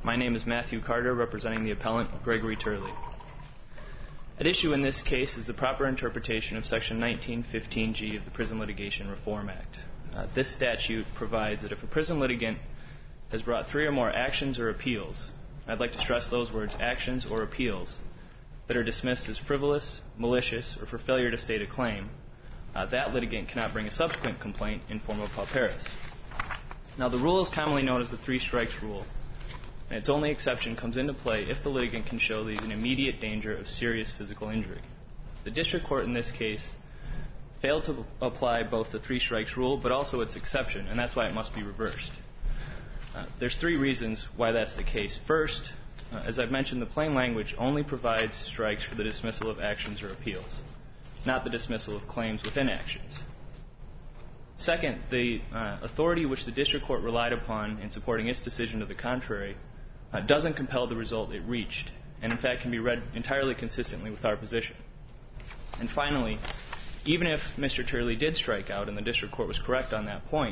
My name is Matthew Carter, representing the appellant Gregory Turley. At issue in this case is the proper interpretation of Section 1915G of the Prison Litigation Reform Act. This statute provides that if a prison litigant has brought 3 or more actions or appeals, I'd like to stress those words, actions or appeals, that are dismissed as frivolous, malicious, or for failure to state a claim, that litigant cannot bring a subsequent complaint in forma pauperis. Now, the rule is commonly known as the 3 strikes rule, and its only exception comes into play if the litigant can show that he's in immediate danger of serious physical injury. The district court in this case failed to apply both the 3 strikes rule but also its exception, and that's why it must be reversed. There's 3 reasons why that's the case. First, as I've mentioned, the plain language only provides strikes for the dismissal of actions or appeals, not the dismissal of claims within actions. Second, the authority which the district court relied upon in supporting its decision to the contrary doesn't compel the result it reached, and in fact can be read entirely consistently with our position. And finally, even if Mr. Turley did strike out and the district court was correct on that point,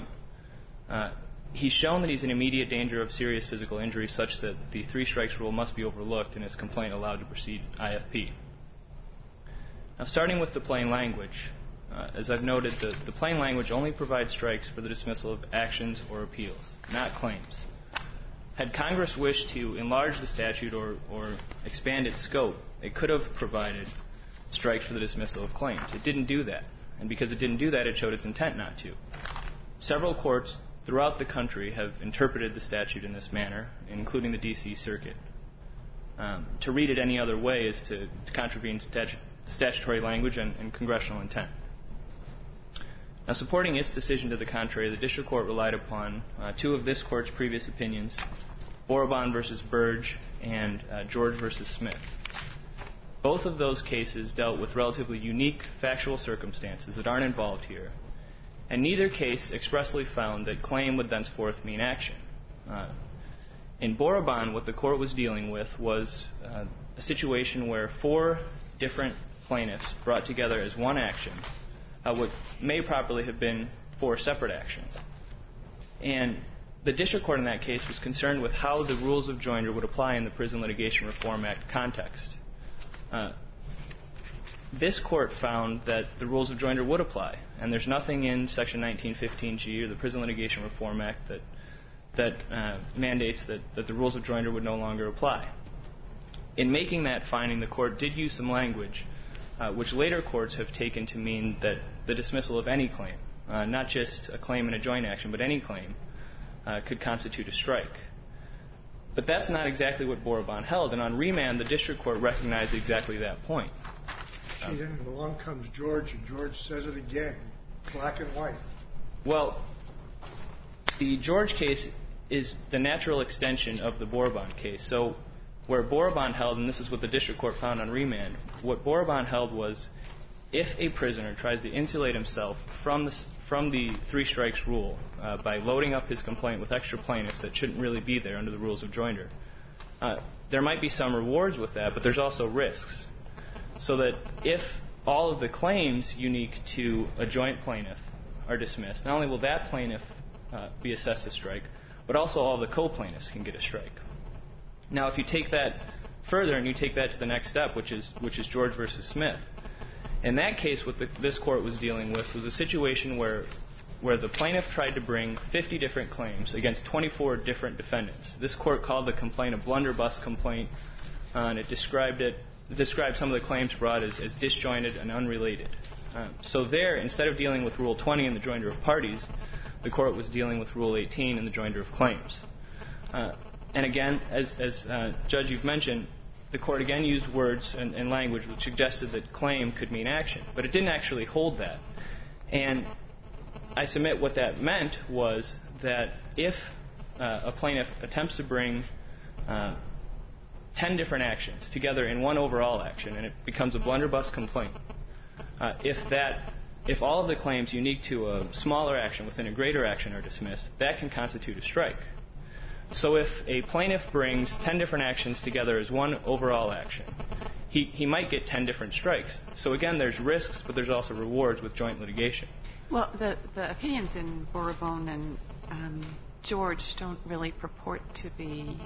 he's shown that he's in immediate danger of serious physical injury such that the 3 strikes rule must be overlooked and his complaint allowed to proceed IFP. Now, starting with the plain language, as I've noted, the plain language only provides strikes for the dismissal of actions or appeals, not claims. Had Congress wished to enlarge the statute or expand its scope, it could have provided strikes for the dismissal of claims. It didn't do that, and because it didn't do that, it showed its intent not to. Several courts throughout the country have interpreted the statute in this manner, including the D.C. Circuit. To read it any other way is to contravene statutory language and congressional intent. Now, supporting its decision to the contrary, the district court relied upon 2 of this court's previous opinions, Borobon v. Burge and George v. Smith. Both of those cases dealt with relatively unique factual circumstances that aren't involved here, and neither case expressly found that claim would thenceforth mean action. In Borobon, what the court was dealing with was a situation where 4 different plaintiffs brought together as one action what may properly have been 4 separate actions. And the district court in that case was concerned with how the rules of joinder would apply in the Prison Litigation Reform Act context. This court found that the rules of joinder would apply, and there's nothing in Section 1915G or the Prison Litigation Reform Act that mandates that the rules of joinder would no longer apply. In making that finding, the court did use some language which later courts have taken to mean that the dismissal of any claim, not just a claim in a joint action, but any claim, could constitute a strike. But that's not exactly what Borobon held, and on remand, the district court recognized exactly that point. Then along comes George, and George says it again, black and white. Well, the George case is the natural extension of the Borobon case. So where Borobon held, and this is what the district court found on remand, what Borobon held was if a prisoner tries to insulate himself from the 3 strikes rule by loading up his complaint with extra plaintiffs that shouldn't really be there under the rules of joinder, there might be some rewards with that, but there's also risks. So that if all of the claims unique to a joint plaintiff are dismissed, not only will that plaintiff be assessed a strike, but also all the co-plaintiffs can get a strike. Now, if you take that further and you take that to the next step, which is George versus Smith, in that case, what this court was dealing with was a situation where the plaintiff tried to bring 50 different claims against 24 different defendants. This court called the complaint a blunderbuss complaint, and it described some of the claims brought as disjointed and unrelated. So there, instead of dealing with Rule 20 in the joinder of parties, the court was dealing with Rule 18 in the joinder of claims. And again, as Judge, you've mentioned, the court again used words and language which suggested that claim could mean action, but it didn't actually hold that. And I submit what that meant was that if a plaintiff attempts to bring 10 different actions together in one overall action and it becomes a blunderbuss complaint, if all of the claims unique to a smaller action within a greater action are dismissed, that can constitute a strike. So if a plaintiff brings 10 different actions together as one overall action, he might get 10 different strikes. So again, there's risks, but there's also rewards with joint litigation. Well, the opinions in Borobon and George don't really purport to be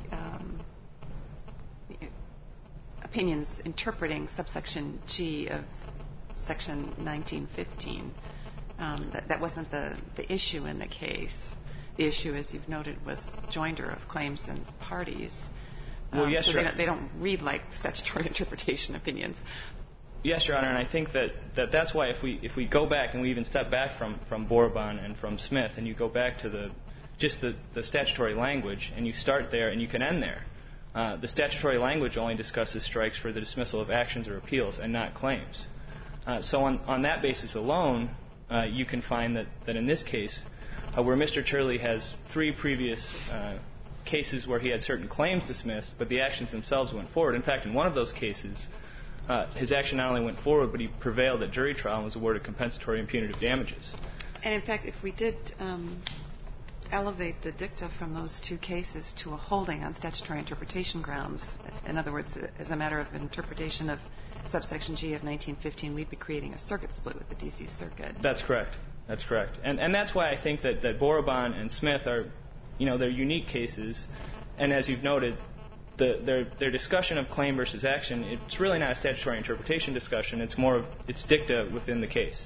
opinions interpreting subsection G of section 1915. That wasn't the issue in the case. The issue, as you've noted, was joinder of claims and parties. Well, yes, so they don't read like statutory interpretation opinions. Yes, Your Honor, and I think that's why if we go back and we even step back from Borban and from Smith, and you go back to the statutory language, and you start there and you can end there. The statutory language only discusses strikes for the dismissal of actions or appeals and not claims. So on that basis alone, you can find that in this case, where Mr. Turley has 3 previous cases where he had certain claims dismissed, but the actions themselves went forward. In fact, in one of those cases, his action not only went forward, but he prevailed at jury trial and was awarded compensatory and punitive damages. And in fact, if we did elevate the dicta from those 2 cases to a holding on statutory interpretation grounds, in other words, as a matter of interpretation of subsection G of 1915, we'd be creating a circuit split with the D.C. Circuit. That's correct. That's correct. And that's why I think that Borban and Smith are, they're unique cases. And as you've noted, their discussion of claim versus action, it's really not a statutory interpretation discussion. It's more of it's dicta within the case.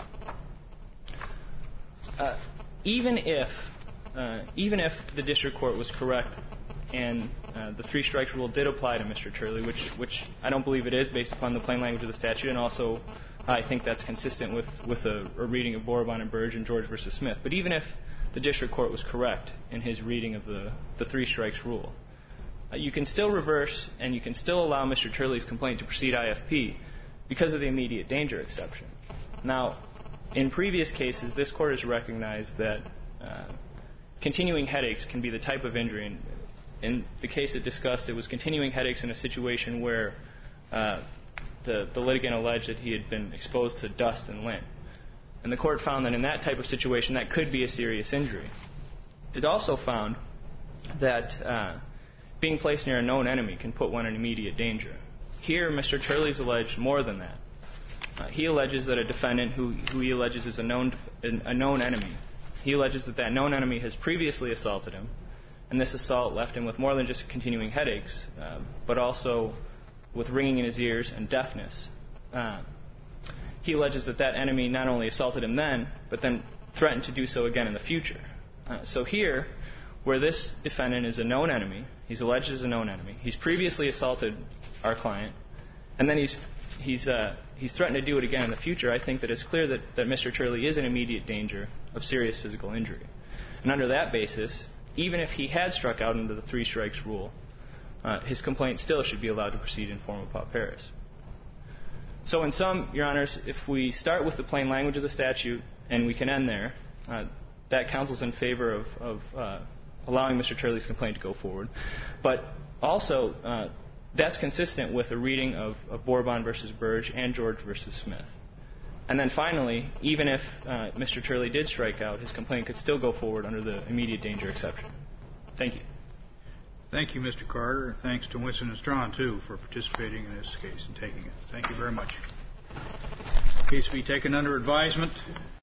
Even if the district court was correct and the 3 strikes rule did apply to Mr. Turley, which I don't believe it is based upon the plain language of the statute, and also I think that's consistent with a reading of Borban and Burge and George versus Smith. But even if the district court was correct in his reading of the 3 strikes rule, you can still reverse and you can still allow Mr. Turley's complaint to proceed IFP because of the immediate danger exception. Now, in previous cases, this court has recognized that continuing headaches can be the type of injury. In the case it discussed, it was continuing headaches in a situation where the litigant alleged that he had been exposed to dust and lint. And the court found that in that type of situation, that could be a serious injury. It also found that being placed near a known enemy can put one in immediate danger. Here, Mr. Turley's alleged more than that. He alleges that a defendant who he alleges is a known enemy, he alleges that known enemy has previously assaulted him, and this assault left him with more than just continuing headaches, but also with ringing in his ears and deafness. He alleges that enemy not only assaulted him then, but then threatened to do so again in the future. So here, where this defendant is a known enemy, he's alleged as a known enemy, he's previously assaulted our client, and then he's threatened to do it again in the future, I think that it's clear that Mr. Turley is in immediate danger of serious physical injury. And under that basis, even if he had struck out under the 3 strikes rule, his complaint still should be allowed to proceed in forma pauperis. So in sum, Your Honors, if we start with the plain language of the statute and we can end there, that counsels in favor of allowing Mr. Turley's complaint to go forward. But also, that's consistent with a reading of Borban versus Burge and George versus Smith. And then finally, even if Mr. Turley did strike out, his complaint could still go forward under the immediate danger exception. Thank you. Thank you, Mr. Carter. Thanks to Winston and Strawn, too, for participating in this case and taking it. Thank you very much. The case will be taken under advisement.